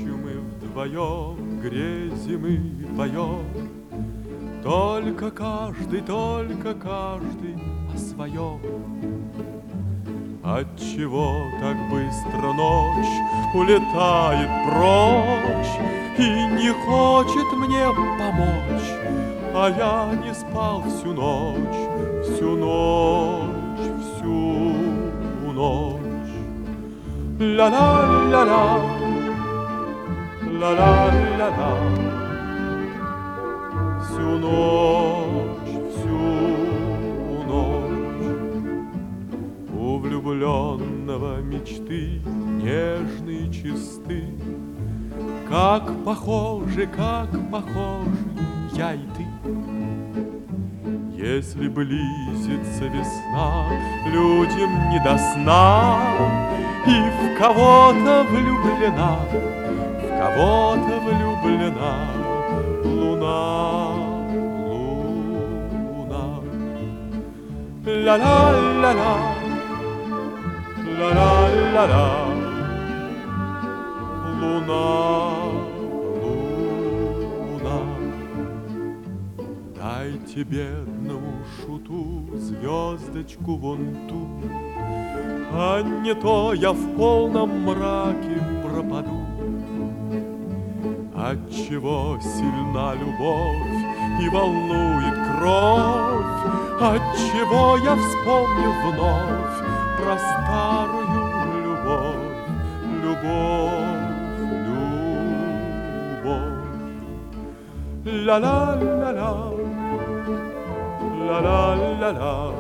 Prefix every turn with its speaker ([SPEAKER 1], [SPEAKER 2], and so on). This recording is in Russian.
[SPEAKER 1] Ночью мы вдвоем грезим и поем, только каждый о своем. Отчего так быстро ночь улетает прочь и не хочет мне помочь, а я не спал всю ночь, всю ночь, всю ночь. Ла-ла-ла-ла, ла-ла-ла-ла, всю ночь, всю ночь. У влюбленного мечты нежные чисты, как похожи я и ты. Если близится весна, людям не до сна, и в кого-то влюблена луна, луна. Ла-ла-ла-ла, ла-ла-ла-ла, луна, луна. Дайте бедному шуту звездочку вон ту, а не то я в полном мраке пропаду. Отчего сильна любовь и волнует кровь, отчего я вспомню вновь про старую любовь, любовь. Ла-ла-ла-ла, ла-ла-ла-ла,